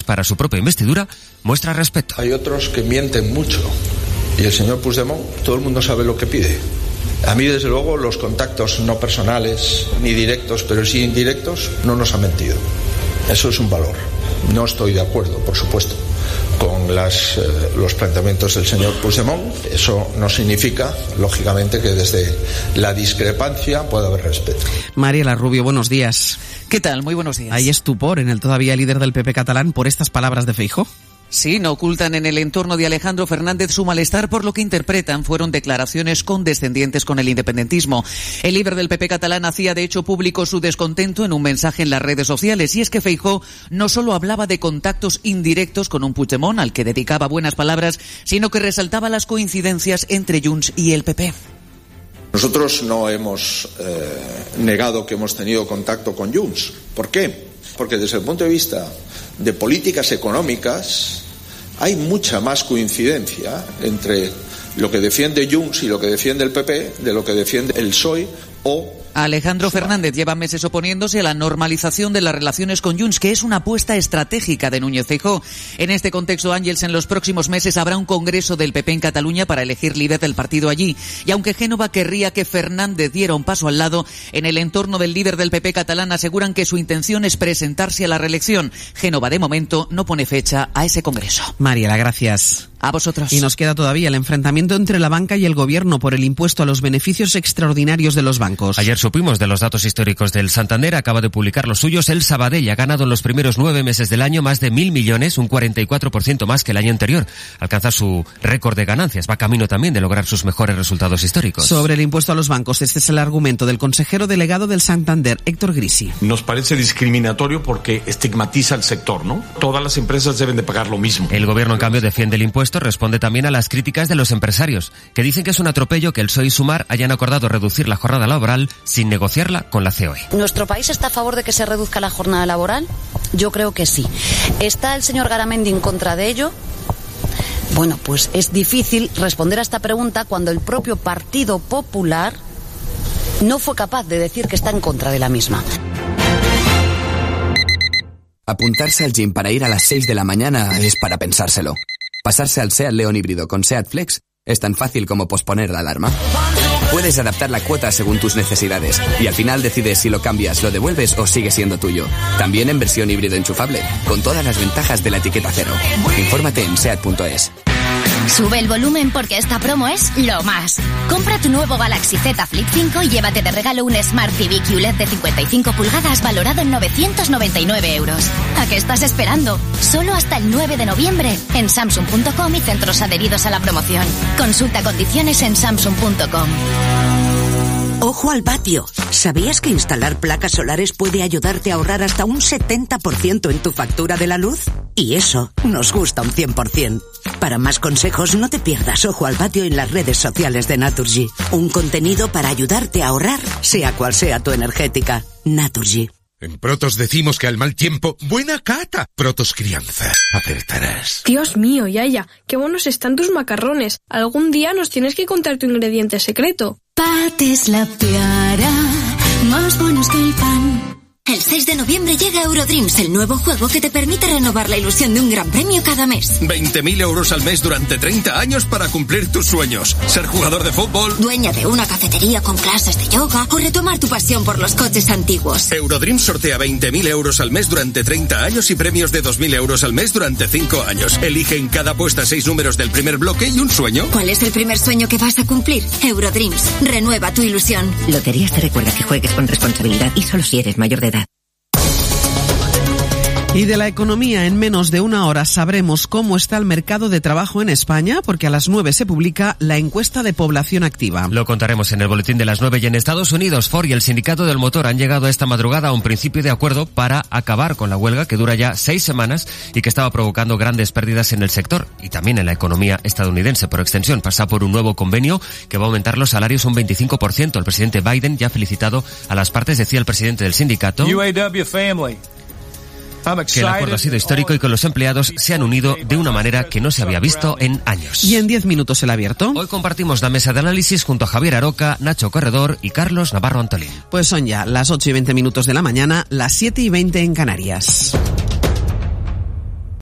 para su propia investidura, muestra respeto. Hay otros que mienten mucho y el señor Puigdemont, todo el mundo sabe lo que pide. A mí, desde luego, los contactos no personales ni directos, pero sí indirectos, no nos ha mentido. Eso es un valor. No estoy de acuerdo, por supuesto, con los planteamientos del señor Puigdemont. Eso no significa, lógicamente, que desde la discrepancia pueda haber respeto. Mariela Rubio, buenos días. ¿Qué tal? Muy buenos días. ¿Hay estupor en el todavía líder del PP catalán por estas palabras de Feijóo? Sí, no ocultan en el entorno de Alejandro Fernández su malestar por lo que interpretan fueron declaraciones condescendientes con el independentismo. El líder del PP catalán hacía de hecho público su descontento en un mensaje en las redes sociales, y es que Feijóo no solo hablaba de contactos indirectos con un Puigdemont al que dedicaba buenas palabras, sino que resaltaba las coincidencias entre Junts y el PP. Nosotros no hemos negado que hemos tenido contacto con Junts. ¿Por qué? Porque desde el punto de vista de políticas económicas hay mucha más coincidencia entre lo que defiende Junts y lo que defiende el PP de lo que defiende el PSOE o... Alejandro Fernández lleva meses oponiéndose a la normalización de las relaciones con Junts, que es una apuesta estratégica de Núñez Feijóo. En este contexto, Ángels, en los próximos meses habrá un congreso del PP en Cataluña para elegir líder del partido allí. Y aunque Génova querría que Fernández diera un paso al lado, en el entorno del líder del PP catalán aseguran que su intención es presentarse a la reelección. Génova, de momento, no pone fecha a ese congreso. Mariela, gracias. A vosotros. Y nos queda todavía el enfrentamiento entre la banca y el gobierno por el impuesto a los beneficios extraordinarios de los bancos. Ayer supimos de los datos históricos del Santander, acaba de publicar los suyos. El Sabadell ha ganado en los primeros 9 meses del año más de 1.000 millones, un 44% más que el año anterior. Alcanza su récord de ganancias, va camino también de lograr sus mejores resultados históricos. Sobre el impuesto a los bancos, este es el argumento del consejero delegado del Santander, Héctor Grisi. Nos parece discriminatorio porque estigmatiza al sector, ¿no? Todas las empresas deben de pagar lo mismo. El gobierno, en cambio, defiende el impuesto, responde también a las críticas de los empresarios, que dicen que es un atropello que el PSOE y Sumar hayan acordado reducir la jornada laboral sin negociarla con la COE. ¿Nuestro país está a favor de que se reduzca la jornada laboral? Yo creo que sí. ¿Está el señor Garamendi en contra de ello? Bueno, pues es difícil responder a esta pregunta cuando el propio Partido Popular no fue capaz de decir que está en contra de la misma. Apuntarse al gym para ir a las 6 de la mañana es para pensárselo. Pasarse al SEAT León híbrido con SEAT Flex es tan fácil como posponer la alarma. Puedes adaptar la cuota según tus necesidades y al final decides si lo cambias, lo devuelves o sigue siendo tuyo. También en versión híbrido enchufable, con todas las ventajas de la etiqueta cero. Infórmate en SEAT.es. Sube el volumen porque esta promo es lo más. Compra tu nuevo Galaxy Z Flip 5 y llévate de regalo un Smart TV QLED de 55 pulgadas valorado en 999 euros. ¿A qué estás esperando? Solo hasta el 9 de noviembre en Samsung.com y centros adheridos a la promoción. Consulta condiciones en Samsung.com. Ojo al vatio. ¿Sabías que instalar placas solares puede ayudarte a ahorrar hasta un 70% en tu factura de la luz? Y eso nos gusta un 100%. Para más consejos, no te pierdas Ojo al vatio en las redes sociales de Naturgy. Un contenido para ayudarte a ahorrar, sea cual sea tu energética. Naturgy. En Protos decimos que al mal tiempo, buena cata. Protos Crianza, acertarás. Dios mío, Yaya, qué buenos están tus macarrones. Algún día nos tienes que contar tu ingrediente secreto. Pates la piara, más buenos que el pan. El 6 de noviembre llega Eurodreams, el nuevo juego que te permite renovar la ilusión de un gran premio cada mes. 20.000 euros al mes durante 30 años para cumplir tus sueños. Ser jugador de fútbol, dueña de una cafetería con clases de yoga o retomar tu pasión por los coches antiguos. Eurodreams sortea 20.000 euros al mes durante 30 años y premios de 2.000 euros al mes durante 5 años. Elige en cada apuesta 6 números del primer bloque y un sueño. ¿Cuál es el primer sueño que vas a cumplir? Eurodreams, renueva tu ilusión. Loterías te recuerda que juegues con responsabilidad y solo si eres mayor de edad. Y de la economía, en menos de una hora sabremos cómo está el mercado de trabajo en España, porque a las 9 se publica la encuesta de población activa. Lo contaremos en el boletín de las 9. Y en Estados Unidos, Ford y el sindicato del motor han llegado esta madrugada a un principio de acuerdo para acabar con la huelga que dura ya 6 semanas y que estaba provocando grandes pérdidas en el sector y también en la economía estadounidense. Por extensión, pasa por un nuevo convenio que va a aumentar los salarios un 25%. El presidente Biden ya ha felicitado a las partes, decía el presidente del sindicato, UAW family. Que el acuerdo ha sido histórico y que los empleados se han unido de una manera que no se había visto en años. Y en 10 minutos el abierto. Hoy compartimos la mesa de análisis junto a Javier Aroca, Nacho Corredor y Carlos Navarro Antolín. Pues son ya las 8:20 de la mañana, las 7:20 en Canarias.